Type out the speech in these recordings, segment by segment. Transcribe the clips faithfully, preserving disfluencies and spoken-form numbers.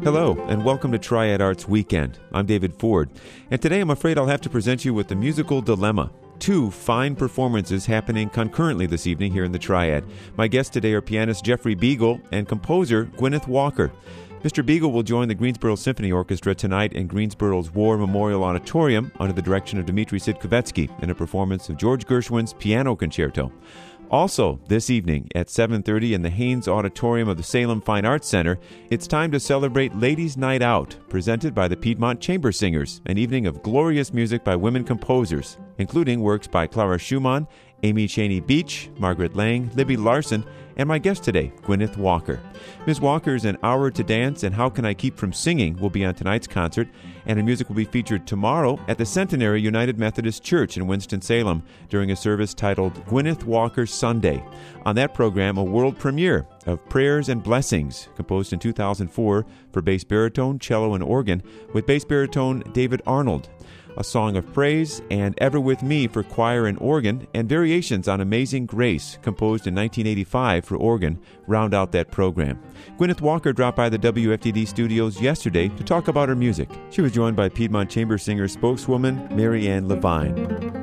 Hello, and welcome to Triad Arts Weekend. I'm David Ford, and today I'm afraid I'll have to present you with the musical dilemma. Two fine performances happening concurrently this evening here in the Triad. My guests today are pianist Jeffrey Beagle and composer Gwyneth Walker. Mister Beagle will join the Greensboro Symphony Orchestra tonight in Greensboro's War Memorial Auditorium under the direction of Dmitri Sidkovetsky in a performance of George Gershwin's Piano Concerto. Also, this evening at seven thirty in the Haynes Auditorium of the Salem Fine Arts Center, it's time to celebrate Ladies' Night Out, presented by the Piedmont Chamber Singers, an evening of glorious music by women composers, including works by Clara Schumann, Amy Cheney Beach, Margaret Lang, Libby Larson, and my guest today, Gwyneth Walker. Miz Walker's An Hour to Dance and How Can I Keep From Singing will be on tonight's concert, and her music will be featured tomorrow at the Centenary United Methodist Church in Winston-Salem during a service titled Gwyneth Walker Sunday. On that program, a world premiere of Prayers and Blessings, composed in two thousand four for bass baritone, cello, and organ, with bass baritone David Arnold. A Song of Praise, and Ever With Me for choir and organ, and variations on Amazing Grace, composed in nineteen eighty-five for organ, round out that program. Gwyneth Walker dropped by the W F D D studios yesterday to talk about her music. She was joined by Piedmont Chamber Singer spokeswoman Mary Ann Levine.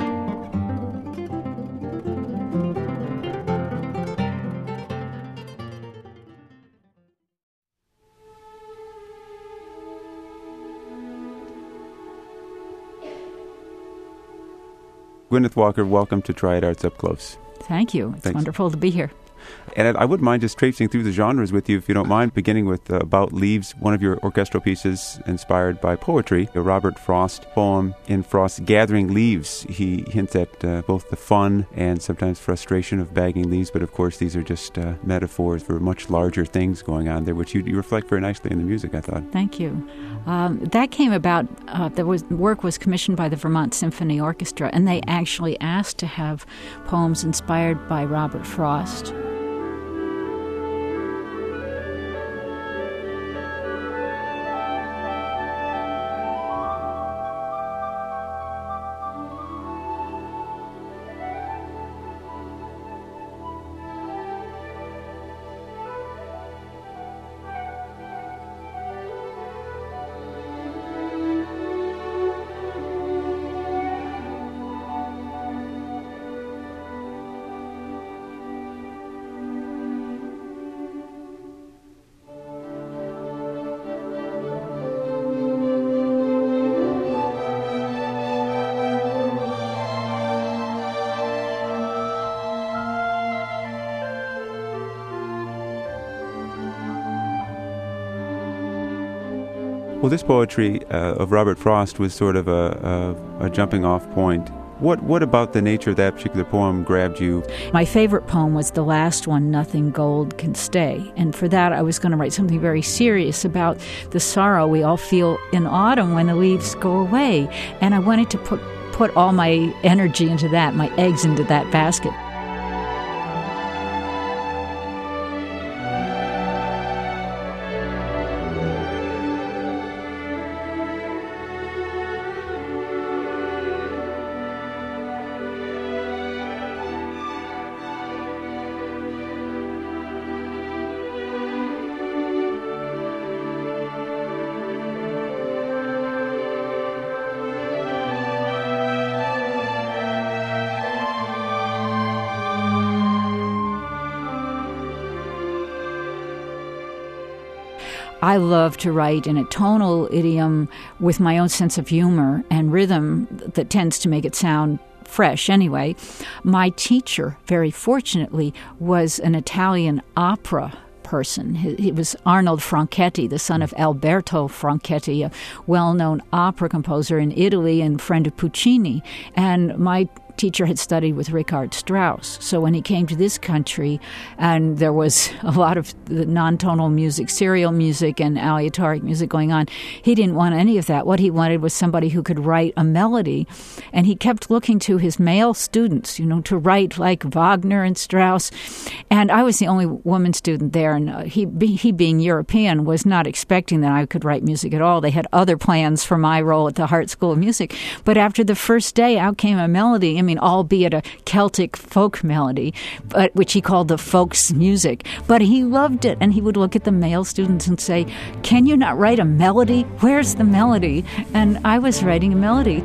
Gwyneth Walker, welcome to Triad Arts Up Close. Thank you. It's Thanks. Wonderful to be here. And I wouldn't mind just traipsing through the genres with you, if you don't mind, beginning with uh, About Leaves, one of your orchestral pieces inspired by poetry, a Robert Frost poem. In Frost's Gathering Leaves, he hints at uh, both the fun and sometimes frustration of bagging leaves, but of course these are just uh, metaphors for much larger things going on there, which you, you reflect very nicely in the music, I thought. Thank you. Um, that came about, uh, the was, work was commissioned by the Vermont Symphony Orchestra, and they actually asked to have poems inspired by Robert Frost. Well, this poetry uh, of Robert Frost was sort of a, a, a jumping-off point. What what about the nature of that particular poem grabbed you? My favorite poem was the last one, Nothing Gold Can Stay. And for that, I was going to write something very serious about the sorrow we all feel in autumn when the leaves go away. And I wanted to put, put all my energy into that, my eggs into that basket. I love to write in a tonal idiom with my own sense of humor and rhythm that tends to make it sound fresh anyway. My teacher, very fortunately, was an Italian opera person. He, he was Arnold Franchetti, the son of Alberto Franchetti, a well-known opera composer in Italy and friend of Puccini. And my teacher had studied with Richard Strauss. So when he came to this country, and there was a lot of the non-tonal music, serial music and aleatoric music going on, he didn't want any of that. What he wanted was somebody who could write a melody. And he kept looking to his male students, you know, to write like Wagner and Strauss. And I was the only woman student there, and he, he being European, was not expecting that I could write music at all. They had other plans for my role at the Hart School of Music. But after the first day, out came a melody mean, albeit a Celtic folk melody, but which he called the folks music. But he loved it, and he would look at the male students and say, "Can you not write a melody? Where's the melody?" And I was writing a melody.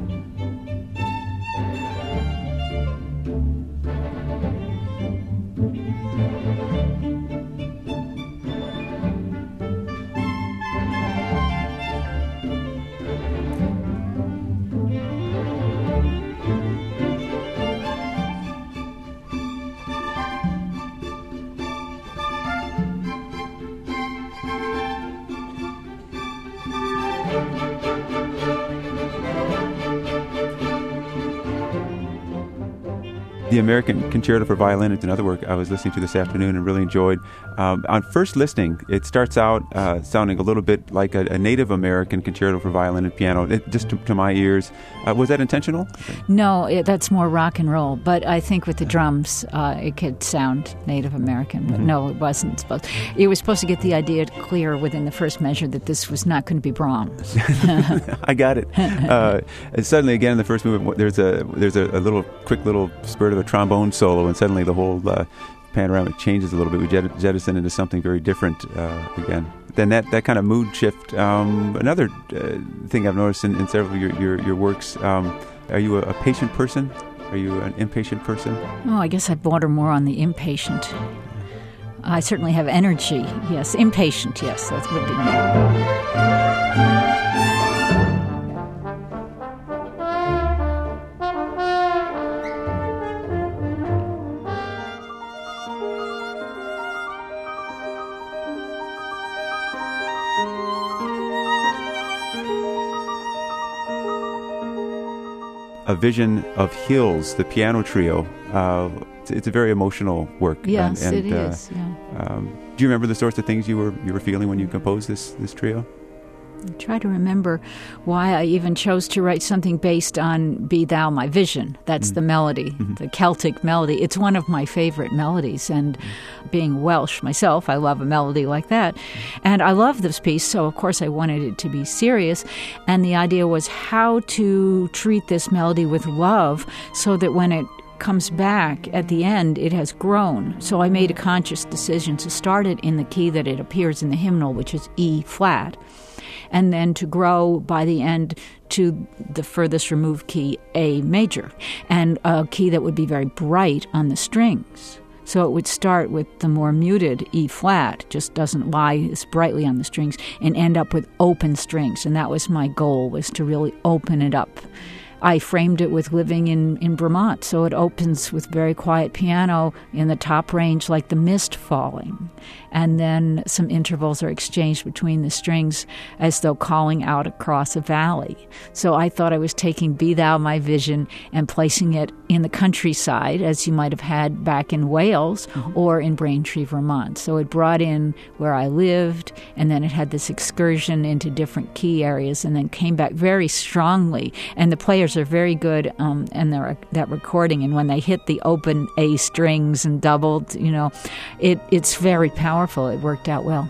The American Concerto for Violin is another work I was listening to this afternoon and really enjoyed. Um, on first listening, it starts out uh, sounding a little bit like a, a Native American concerto for violin and piano, it, just to, to my ears. Uh, was that intentional? No, it, that's more rock and roll. But I think with the drums, uh, it could sound Native American. But mm-hmm. no, it wasn't supposed. It was supposed to get the idea clear within the first measure that this was not going to be Brahms. I got it. Uh, and suddenly, again, in the first movement, there's a there's a, a little quick little spurt of a trombone solo, and suddenly the whole uh, panoramic changes a little bit. We jet- jettison into something very different uh, again. Then that, that kind of mood shift. Um, another uh, thing I've noticed in, in several of your, your, your works, um, are you a, a patient person? Are you an impatient person? Oh, I guess I border more on the impatient. I certainly have energy, yes. Impatient, yes, that would be me. A Vision of Hills, the piano trio. Uh, it's, it's a very emotional work. Yes, and, and, it uh, is. Yeah. Um, do you remember the sorts of things you were you were feeling when you composed this this trio? I try to remember why I even chose to write something based on Be Thou My Vision. That's mm-hmm. the melody, mm-hmm. the Celtic melody. It's one of my favorite melodies, and mm-hmm. being Welsh myself, I love a melody like that. And I love this piece, so of course I wanted it to be serious. And the idea was how to treat this melody with love so that when it comes back at the end, it has grown. So I made a conscious decision to start it in the key that it appears in the hymnal, which is E flat, and then to grow by the end to the furthest removed key, A major, and a key that would be very bright on the strings. So it would start with the more muted E flat, just doesn't lie as brightly on the strings, and end up with open strings. And that was my goal, was to really open it up. I framed it with living in, in Vermont, so it opens with very quiet piano in the top range like the mist falling. And then some intervals are exchanged between the strings as though calling out across a valley. So I thought I was taking Be Thou My Vision and placing it in the countryside, as you might have had back in Wales mm-hmm. or in Braintree, Vermont. So it brought in where I lived, and then it had this excursion into different key areas, and then came back very strongly. And the players are very good um, in their, that recording, and when they hit the open A strings and doubled, you know, it it's very powerful. It worked out well.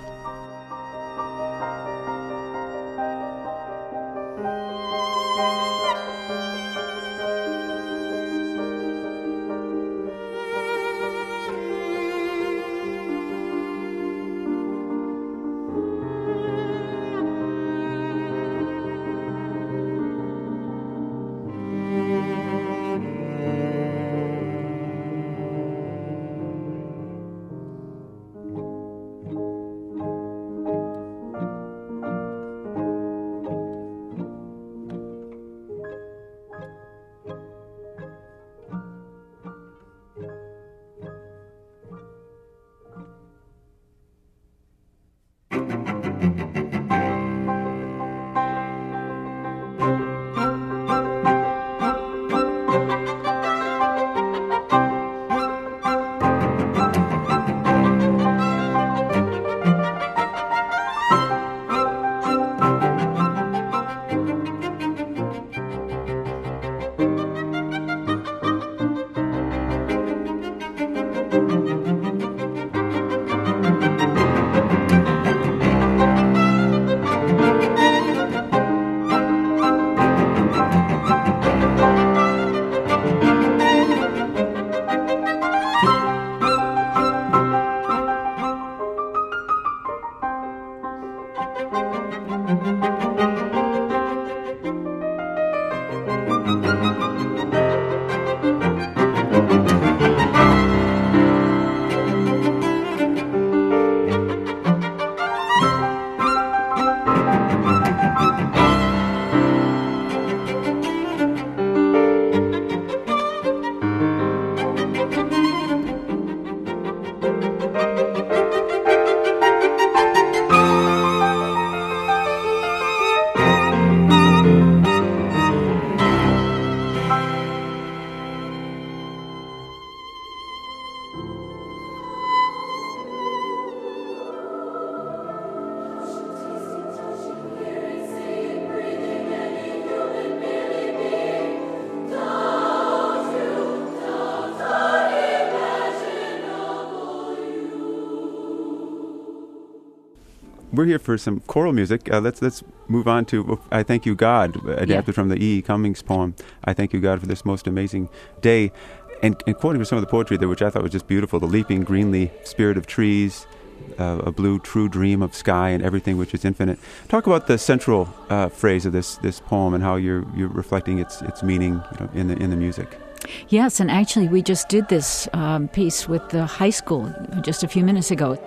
we're here for some choral music. Uh, let's let's move on to I Thank You, God, adapted yeah. from the E E. Cummings poem, I Thank You, God, for this most amazing day. And, and quoting from some of the poetry there, which I thought was just beautiful, the leaping green leaf, spirit of trees, uh, a blue true dream of sky and everything which is infinite. Talk about the central uh, phrase of this this poem and how you're you're reflecting its its meaning, you know, in the in the music. Yes, and actually we just did this um, piece with the high school just a few minutes ago.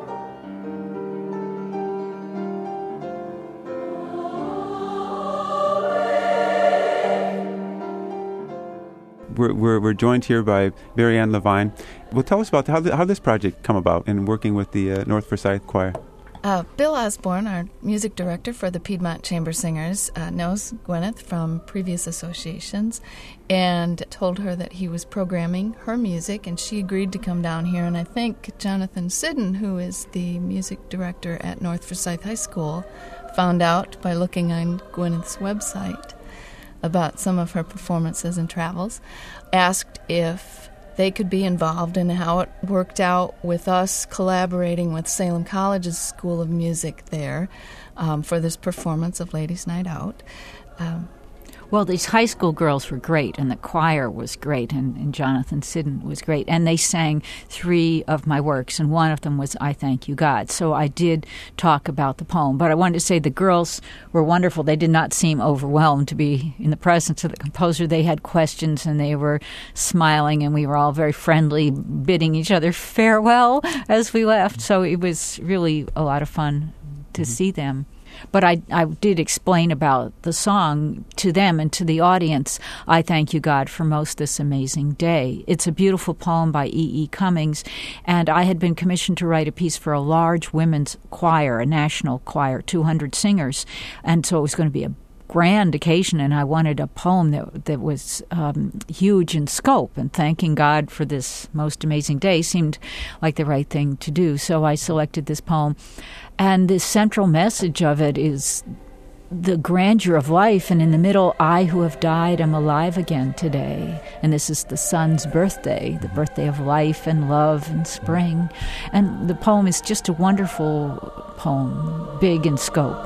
We're, we're, we're joined here by Mary Ann Levine. Well, tell us about how, the, how this project come about in working with the uh, North Forsyth Choir. Uh, Bill Osborne, our music director for the Piedmont Chamber Singers, uh, knows Gwyneth from previous associations and told her that he was programming her music, and she agreed to come down here. And I think Jonathan Siddon, who is the music director at North Forsyth High School, found out by looking on Gwyneth's website about some of her performances and travels, asked if they could be involved, and how it worked out with us collaborating with Salem College's School of Music there um, for this performance of Ladies' Night Out. Um, Well, these high school girls were great, and the choir was great, and, and Jonathan Siddon was great. And they sang three of my works, and one of them was I Thank You, God. So I did talk about the poem. But I wanted to say the girls were wonderful. They did not seem overwhelmed to be in the presence of the composer. They had questions, and they were smiling, and we were all very friendly, bidding each other farewell as we left. So it was really a lot of fun to mm-hmm. see them. But I, I did explain about the song to them and to the audience, I Thank You, God, for most this amazing day. It's a beautiful poem by E E. Cummings, and I had been commissioned to write a piece for a large women's choir, a national choir, two hundred singers, and so it was going to be a grand occasion, and I wanted a poem that that was um, huge in scope, and thanking God for this most amazing day seemed like the right thing to do. So I selected this poem, and the central message of it is the grandeur of life, and in the middle, I who have died am alive again today. And this is the sun's birthday, the birthday of life and love and spring. And the poem is just a wonderful poem, big in scope.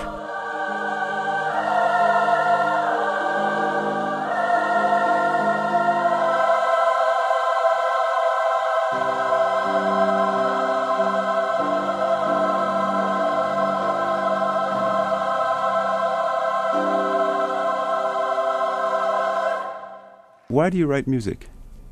Why do you write music?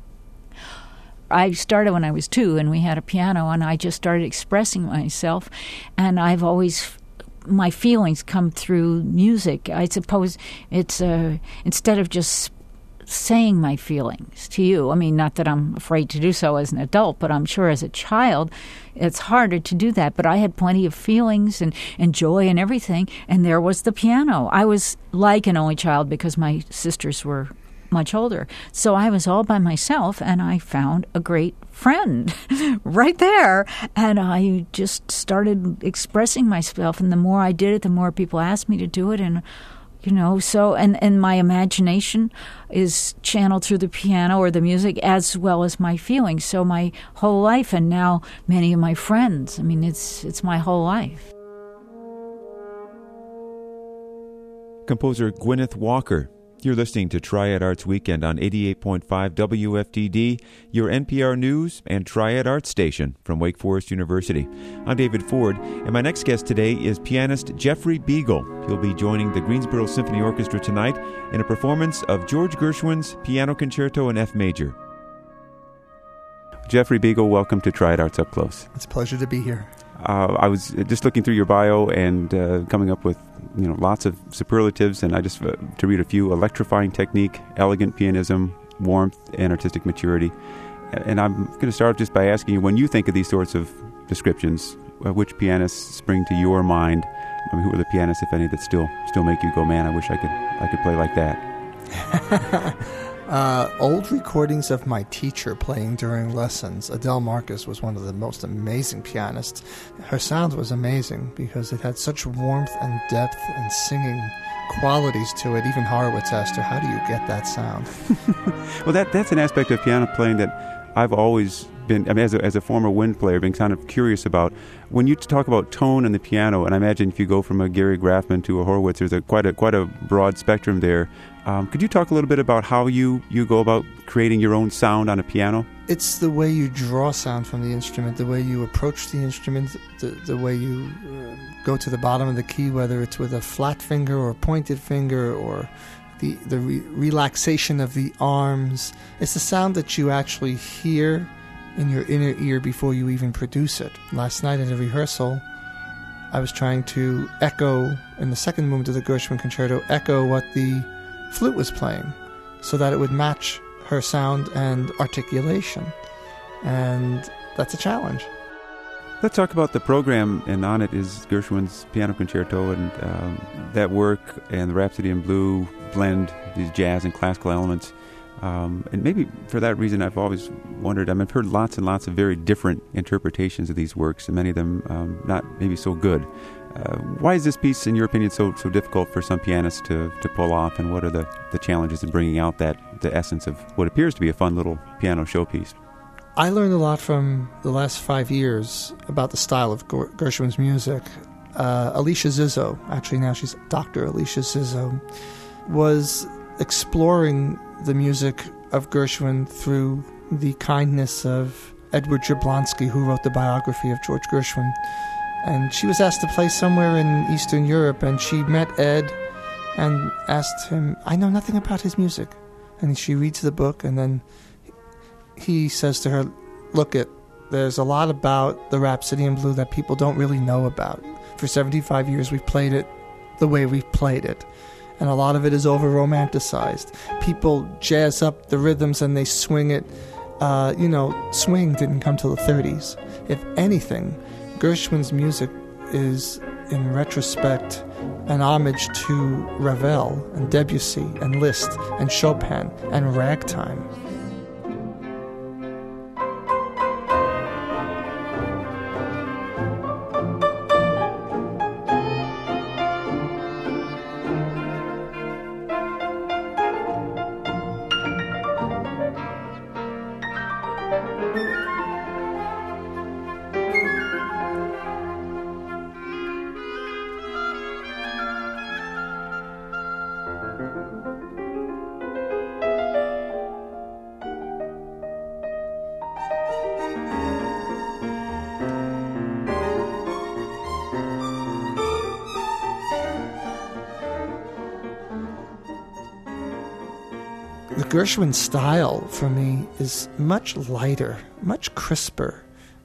I started when I was two, and we had a piano, and I just started expressing myself, and I've always, my feelings come through music. I suppose it's, uh, instead of just saying my feelings to you, I mean, not that I'm afraid to do so as an adult, but I'm sure as a child, it's harder to do that. But I had plenty of feelings and, and joy and everything, and there was the piano. I was like an only child because my sisters were much older. So I was all by myself, and I found a great friend right there. And I just started expressing myself. And the more I did it, the more people asked me to do it. And, you know, so, and, and my imagination is channeled through the piano or the music as well as my feelings. So my whole life, and now many of my friends, I mean, it's it's my whole life. Composer Gwyneth Walker. You're listening to Triad Arts Weekend on eighty-eight point five W F D D, your N P R News and Triad Arts station from Wake Forest University. I'm David Ford, and my next guest today is pianist Jeffrey Beagle. He'll be joining the Greensboro Symphony Orchestra tonight in a performance of George Gershwin's Piano Concerto in F Major. Jeffrey Beagle, welcome to Triad Arts Up Close. It's a pleasure to be here. Uh, I was just looking through your bio and uh, coming up with you know lots of superlatives, and I just uh, to read a few: electrifying technique, elegant pianism, warmth, and artistic maturity. And I'm going to start just by asking you, when you think of these sorts of descriptions, uh, which pianists spring to your mind? I mean, who are the pianists, if any, that still still make you go, "Man, I wish I could I could play like that"? Uh, old recordings of my teacher playing during lessons. Adele Marcus was one of the most amazing pianists. Her sound was amazing because it had such warmth and depth and singing qualities to it. Even Horowitz asked her, how do you get that sound? Well, that that's an aspect of piano playing that I've always been, I mean, as a, as a former wind player, been kind of curious about when you talk about tone and the piano, and I imagine if you go from a Gary Graffman to a Horowitz, there's a quite a quite a broad spectrum there. Um, could you talk a little bit about how you, you go about creating your own sound on a piano? It's the way you draw sound from the instrument, the way you approach the instrument, the, the way you uh, go to the bottom of the key, whether it's with a flat finger or a pointed finger, or the, the re- relaxation of the arms. It's the sound that you actually hear in your inner ear before you even produce it. Last night at a rehearsal, I was trying to echo, in the second movement of the Gershwin Concerto, echo what the flute was playing so that it would match her sound and articulation. And that's a challenge. Let's talk about the program, and on it is Gershwin's Piano Concerto, and um, that work and the Rhapsody in Blue blend these jazz and classical elements. Um, and maybe for that reason, I've always wondered, I mean, I've heard lots and lots of very different interpretations of these works, and many of them um, not maybe so good. Uh, why is this piece, in your opinion, so so difficult for some pianists to, to pull off, and what are the, the challenges in bringing out that the essence of what appears to be a fun little piano showpiece? I learned a lot from the last five years about the style of Gershwin's music. Uh, Alicia Zizzo, actually now she's Doctor Alicia Zizzo, was exploring the music of Gershwin through the kindness of Edward Jablonski, who wrote the biography of George Gershwin. And she was asked to play somewhere in Eastern Europe, and she met Ed and asked him, I know nothing about his music. And she reads the book, and then he says to her, look, it, there's a lot about the Rhapsody in Blue that people don't really know about. For seventy-five years we've played it the way we've played it, and a lot of it is over-romanticized. People jazz up the rhythms and they swing it. Uh, you know, swing didn't come till the thirties. If anything, Gershwin's music is, in retrospect, an homage to Ravel and Debussy and Liszt and Chopin and ragtime. The Gershwin style, for me, is much lighter, much crisper,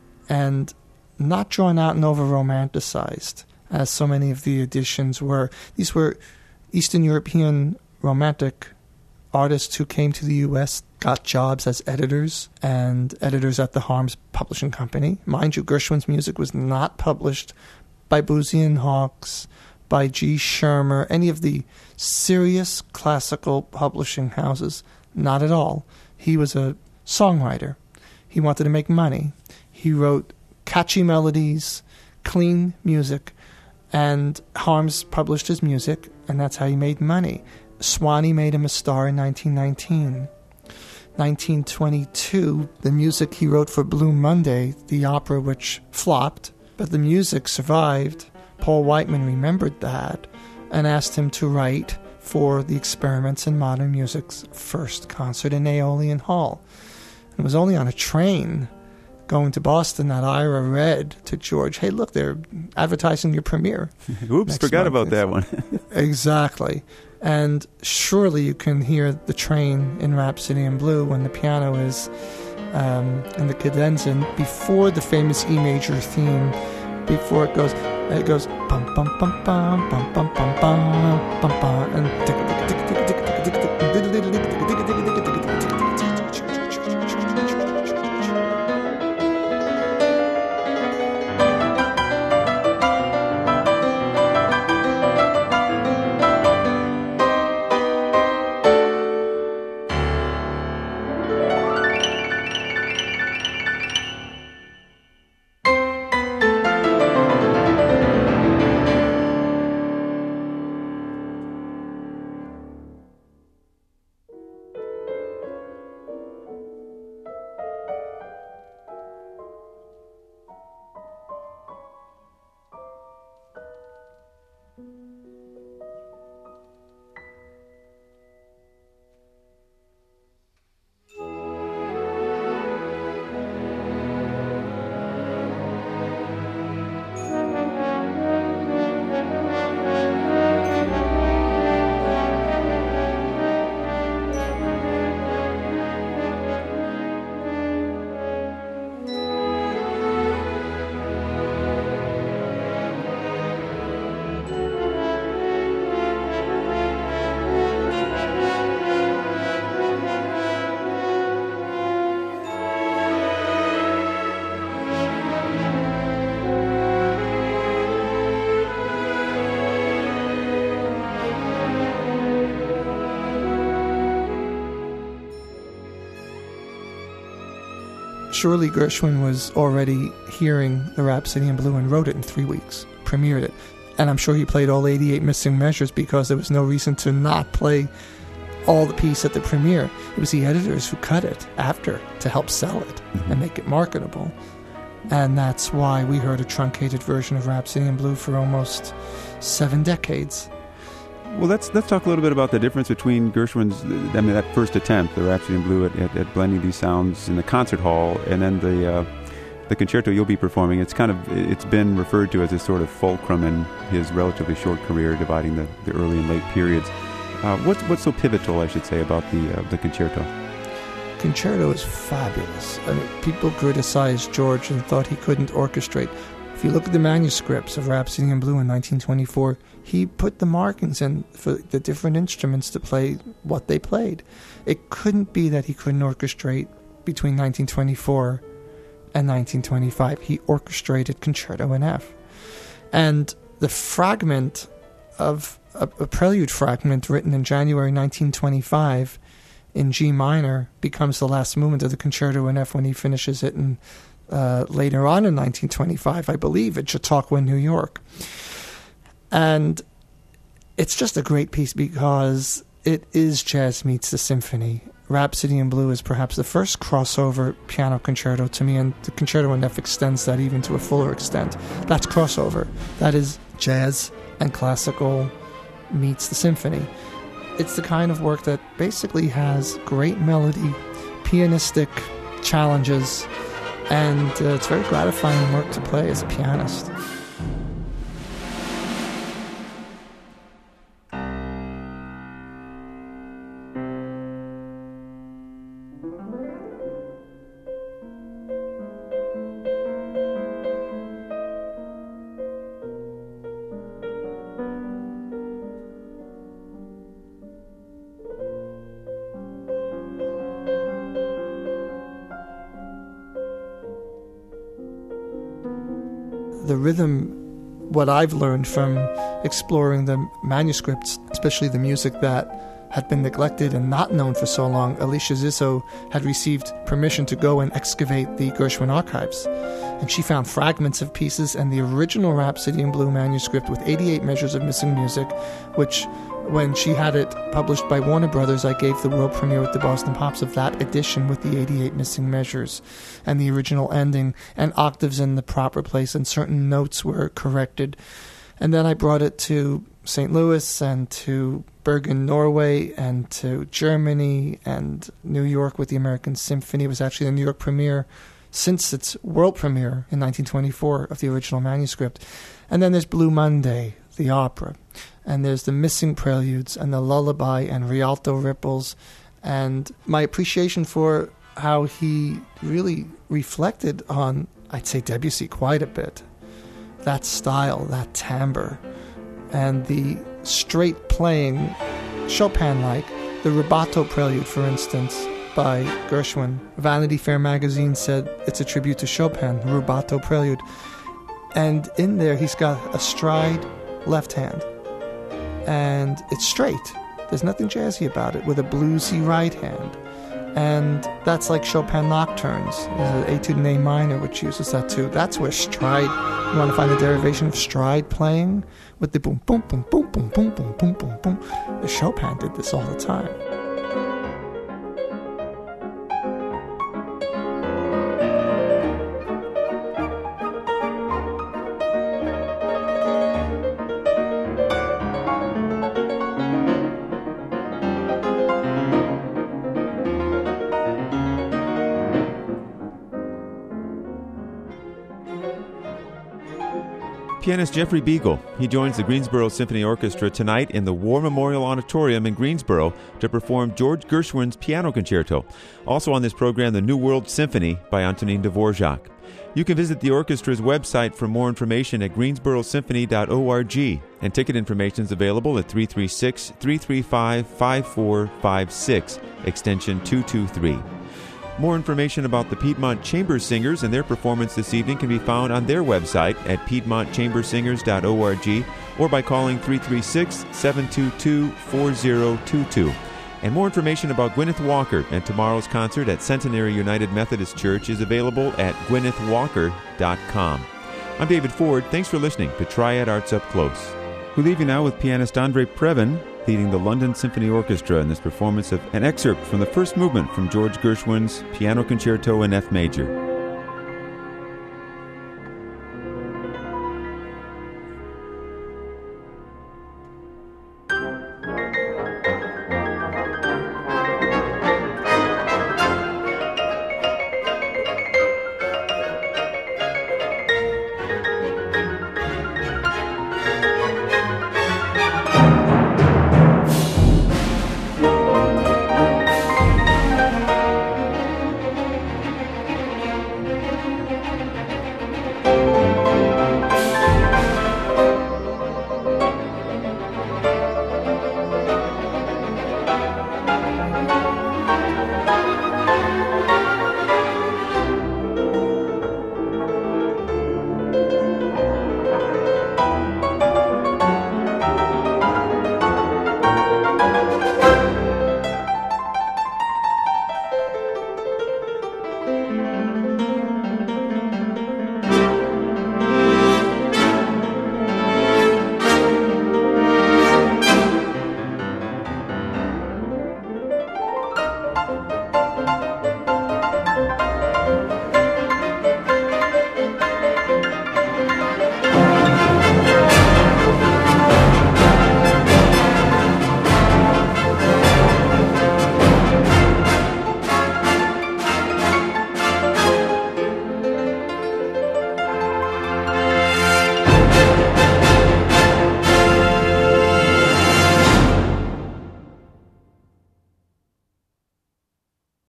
and not drawn out and over-romanticized, as so many of the editions were. These were Eastern European romantic artists who came to the U S, got jobs as editors, and editors at the Harms Publishing Company. Mind you, Gershwin's music was not published by Boosey and Hawkes, by G. Schirmer, any of the serious classical publishing houses. Not at all. He was a songwriter. He wanted to make money. He wrote catchy melodies, clean music, and Harms published his music, and that's how he made money. Swanee made him a star in nineteen nineteen. nineteen twenty-two, the music he wrote for Blue Monday, the opera which flopped, but the music survived. Paul Whiteman remembered that and asked him to write for the Experiments in Modern Music's first concert in Aeolian Hall. It was only on a train going to Boston that Ira read to George, hey, look, they're advertising your premiere. Oops, forgot month. about that one. Exactly. And surely you can hear the train in Rhapsody in Blue when the piano is um, in the cadenza before the famous E major theme, before it goes, it goes bum bum bum bum bum bum bum bum bum bum and tick tick tick tick tick tick tick tick tick. surely Gershwin was already hearing the Rhapsody in Blue and wrote it in three weeks, premiered it. And I'm sure he played all eighty-eight missing measures because there was no reason to not play all the piece at the premiere. It was the editors who cut it after to help sell it mm-hmm. and make it marketable. And that's why we heard a truncated version of Rhapsody in Blue for almost seven decades. Well, let's let's talk a little bit about the difference between Gershwin's, I mean, that first attempt, the Rhapsody in Blue, at, at, at blending these sounds in the concert hall, and then the uh, the concerto you'll be performing. It's kind of it's been referred to as a sort of fulcrum in his relatively short career, dividing the, the early and late periods. Uh, what's what's so pivotal, I should say, about the uh, the concerto? Concerto is fabulous. I mean, people criticized George and thought he couldn't orchestrate. If you look at the manuscripts of Rhapsody in Blue in nineteen twenty-four, he put the markings in for the different instruments to play what they played. It couldn't be that he couldn't orchestrate between nineteen twenty-four and nineteen twenty-five. He orchestrated Concerto in F. And the fragment of a, a prelude fragment written in January nineteen twenty-five in G minor becomes the last movement of the Concerto in F when he finishes it in Uh, later on in nineteen twenty-five, I believe, at Chautauqua, New York. And it's just a great piece because it is jazz meets the symphony. Rhapsody in Blue is perhaps the first crossover piano concerto to me, and the Concerto in F extends that even to a fuller extent. That's crossover. That is jazz and classical meets the symphony. It's the kind of work that basically has great melody, pianistic challenges, and uh, it's very gratifying work to play as a pianist. The rhythm, what I've learned from exploring the manuscripts, especially the music that had been neglected and not known for so long, Alicia Zissou had received permission to go and excavate the Gershwin archives. And she found fragments of pieces and the original Rhapsody in Blue manuscript with eighty-eight measures of missing music, which, when she had it published by Warner Brothers, I gave the world premiere with the Boston Pops of that edition with the eighty-eight missing measures and the original ending and octaves in the proper place, and certain notes were corrected. And then I brought it to Saint Louis and to Bergen, Norway, and to Germany and New York with the American Symphony. It was actually the New York premiere since its world premiere in nineteen twenty-four of the original manuscript. And then there's Blue Monday, the opera. And there's the missing preludes and the lullaby and Rialto ripples. And my appreciation for how he really reflected on, I'd say, Debussy quite a bit. That style, that timbre, and the straight playing, Chopin-like. The Rubato prelude, for instance, by Gershwin. Vanity Fair magazine said it's a tribute to Chopin, the Rubato prelude. And in there, he's got a stride left hand. And it's straight. There's nothing jazzy about it, with a bluesy right hand. And that's like Chopin Nocturnes. There's an Etude in A minor, which uses that too. That's where stride, you want to find the derivation of stride playing? With the boom, boom, boom, boom, boom, boom, boom, boom, boom, boom. Chopin did this all the time. Pianist Jeffrey Beagle. He joins the Greensboro Symphony Orchestra tonight in the War Memorial Auditorium in Greensboro to perform George Gershwin's Piano Concerto. Also on this program, the New World Symphony by Antonin Dvorak. You can visit the orchestra's website for more information at greensboro symphony dot org, and ticket information is available at three three six, three three five, five four five six, extension two two three. More information about the Piedmont Chamber Singers and their performance this evening can be found on their website at piedmont chamber singers dot org or by calling three three six, seven two two, four zero two two. And more information about Gwyneth Walker and tomorrow's concert at Centenary United Methodist Church is available at gwyneth walker dot com. I'm David Ford. Thanks for listening to Triad Arts Up Close. We leave you now with pianist Andre Previn leading the London Symphony Orchestra in this performance of an excerpt from the first movement from George Gershwin's Piano Concerto in F Major.